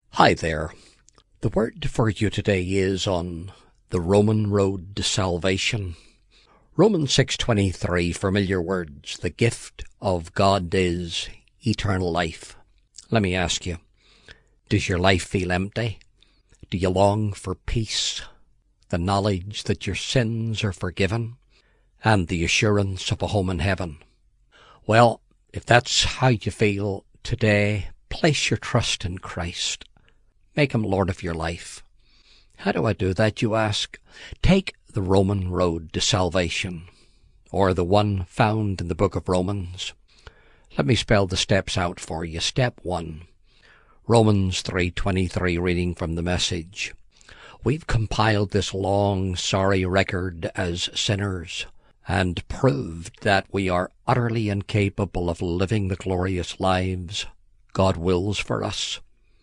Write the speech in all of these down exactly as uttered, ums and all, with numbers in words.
Hi there. The word for you today is on the Roman road to salvation. Romans six twenty-three, familiar words. The gift of God is eternal life. Let me ask you, does your life feel empty? Do you long for peace, the knowledge that your sins are forgiven, and the assurance of a home in heaven? Well, if that's how you feel today, place your trust in Christ. Make him Lord of your life. How do I do that, you ask? Take the Roman road to salvation, or the one found in the book of Romans. Let me spell the steps out for you. Step one, Romans three twenty-three, reading from the Message. We've compiled this long, sorry record as sinners and proved that we are utterly incapable of living the glorious lives God wills for us.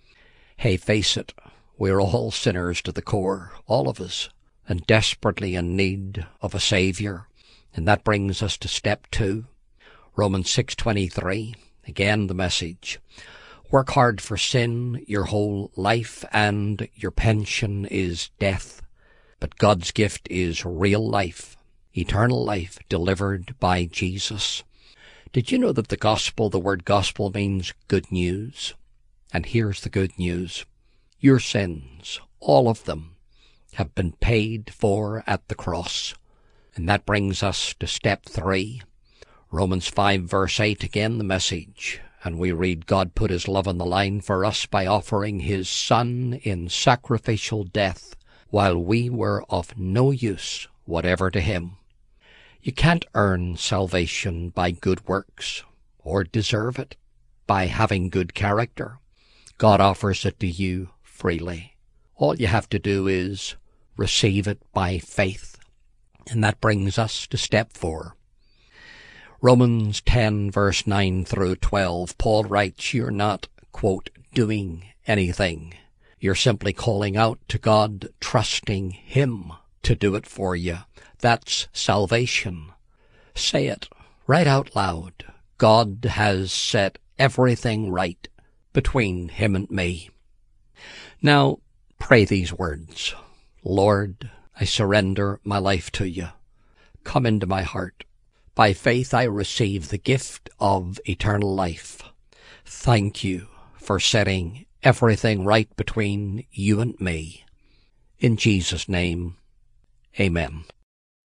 Hey, face it, we're all sinners to the core, all of us, and desperately in need of a Saviour. And that brings us to step two, Romans six twenty-three, again the Message. Work hard for sin your whole life, and your pension is death. But God's gift is real life, eternal life, delivered by Jesus. Did you know that the gospel, the word gospel, means good news? And here's the good news. Your sins, all of them, have been paid for at the cross. And that brings us to step three. Romans five verse eight, again the Message. And we read, God put his love on the line for us by offering his Son in sacrificial death while we were of no use whatever to him. You can't earn salvation by good works or deserve it by having good character. God offers it to you freely. All you have to do is receive it by faith. And that brings us to step four. Romans ten verse nine through twelve, Paul writes, you're not, quote, doing anything. You're simply calling out to God, trusting him to do it for you. That's salvation. Say it right out loud. God has set everything right between him and me. Now, pray these words. Lord, I surrender my life to you. Come into my heart. By faith I receive the gift of eternal life. Thank you for setting everything right between you and me. In Jesus' name, amen.